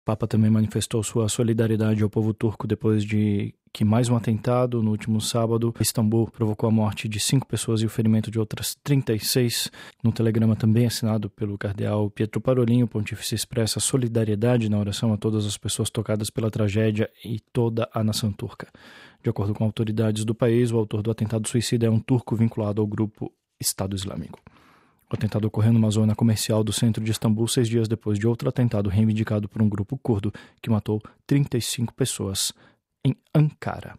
Papa também manifestou sua solidariedade ao povo turco depois de que mais um atentado no último sábado em Istambul provocou a morte de 5 pessoas e o ferimento de outras 36. No telegrama também assinado pelo cardeal Pietro Parolin, o pontífice expressa solidariedade na oração a todas as pessoas tocadas pela tragédia e toda a nação turca. De acordo com autoridades do país, o autor do atentado suicida é um turco vinculado ao grupo Estado Islâmico. O atentado ocorreu numa zona comercial do centro de Istambul 6 dias depois de outro atentado reivindicado por um grupo curdo que matou 35 pessoas em Ankara.